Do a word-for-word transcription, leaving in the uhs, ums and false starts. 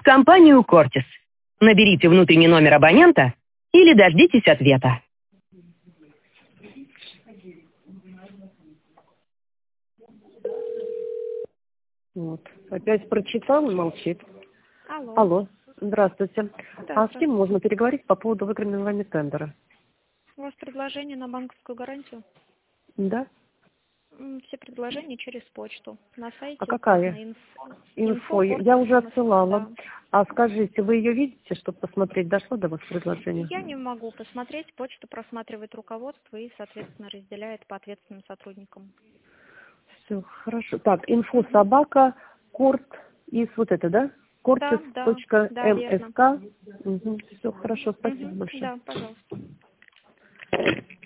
компанию «Кортис». Наберите внутренний номер абонента или дождитесь ответа. Вот. Опять прочитал и молчит. Алло. Алло. Здравствуйте. Да, а с кем можно переговорить по поводу выигранного вами тендера? У вас предложение на банковскую гарантию? Да? М, Все предложения через почту. На сайте. А какая? На инф... Инфо. инфо Я уже Кортис. отсылала. Да. А скажите, вы ее видите, чтобы посмотреть, дошло до вас предложение? Я не могу посмотреть. Почту просматривает руководство и, соответственно, разделяет по ответственным сотрудникам. Все, хорошо. Так, инфо собака, корт, из вот это, да? Да, да, да, верно. Кортис.мск. Угу. Все, хорошо, спасибо Мгм. большое. Да, пожалуйста.